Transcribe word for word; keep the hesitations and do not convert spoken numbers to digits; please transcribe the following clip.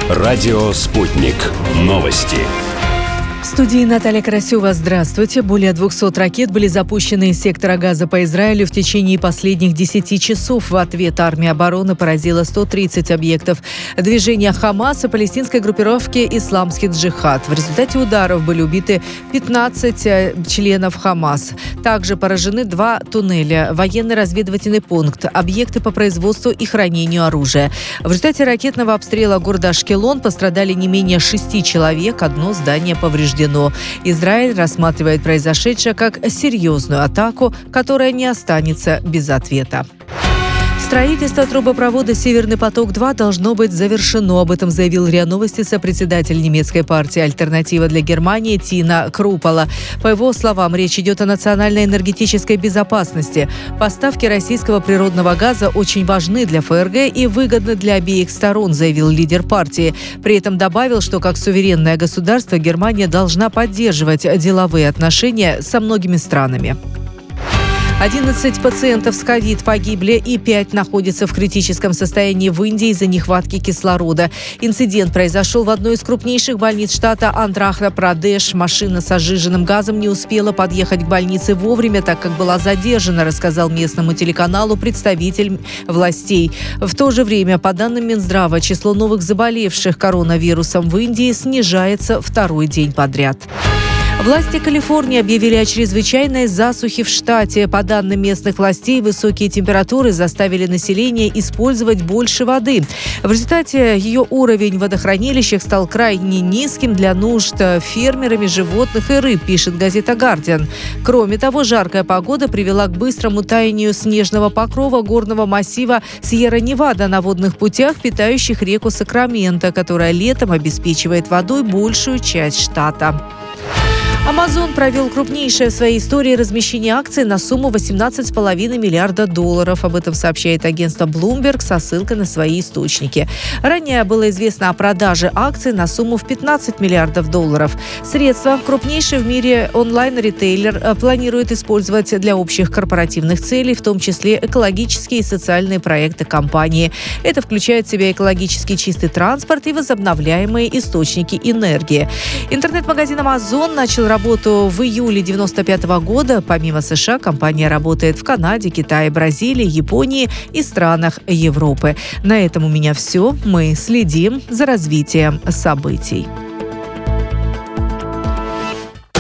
Радио «Спутник». Новости. В студии Наталья Карасева. Здравствуйте. Более двухсот ракет были запущены из сектора Газа по Израилю в течение последних десяти часов. В ответ армия обороны поразила сто тридцать объектов движения Хамас и палестинской группировки «Исламский джихад». В результате ударов были убиты пятнадцать членов Хамас. Также поражены два туннеля, военный разведывательный пункт, объекты по производству и хранению оружия. В результате ракетного обстрела города Ашкелон пострадали не менее шести человек, одно здание повреждено. Израиль рассматривает произошедшее как серьезную атаку, которая не останется без ответа. Строительство трубопровода «Северный поток-два» должно быть завершено. Об этом заявил РИА Новости сопредседатель немецкой партии «Альтернатива для Германии» Тина Крупола. По его словам, речь идет о национальной энергетической безопасности. Поставки российского природного газа очень важны для ФРГ и выгодны для обеих сторон, заявил лидер партии. При этом добавил, что как суверенное государство Германия должна поддерживать деловые отношения со многими странами. одиннадцать пациентов с ковид погибли и пять находятся в критическом состоянии в Индии из-за нехватки кислорода. Инцидент произошел в одной из крупнейших больниц штата Андхра-Прадеш. Машина с сжиженным газом не успела подъехать к больнице вовремя, так как была задержана, рассказал местному телеканалу представитель властей. В то же время, по данным Минздрава, число новых заболевших коронавирусом в Индии снижается второй день подряд. Власти Калифорнии объявили о чрезвычайной засухе в штате. По данным местных властей, высокие температуры заставили население использовать больше воды. В результате ее уровень в водохранилищах стал крайне низким для нужд фермерами животных и рыб, пишет газета «Гардиан». Кроме того, жаркая погода привела к быстрому таянию снежного покрова горного массива Сьерра-Невада на водных путях, питающих реку Сакраменто, которая летом обеспечивает водой большую часть штата. Amazon провел крупнейшее в своей истории размещение акций на сумму восемнадцать целых пять десятых миллиарда долларов. Об этом сообщает агентство Bloomberg со ссылкой на свои источники. Ранее было известно о продаже акций на сумму в пятнадцать миллиардов долларов. Средства крупнейший в мире онлайн-ритейлер планирует использовать для общих корпоративных целей, в том числе экологические и социальные проекты компании. Это включает в себя экологически чистый транспорт и возобновляемые источники энергии. Интернет-магазин Amazon начал работать работу в июле девяносто пятого года. Помимо США, компания работает в Канаде, Китае, Бразилии, Японии и странах Европы. На этом у меня все. Мы следим за развитием событий.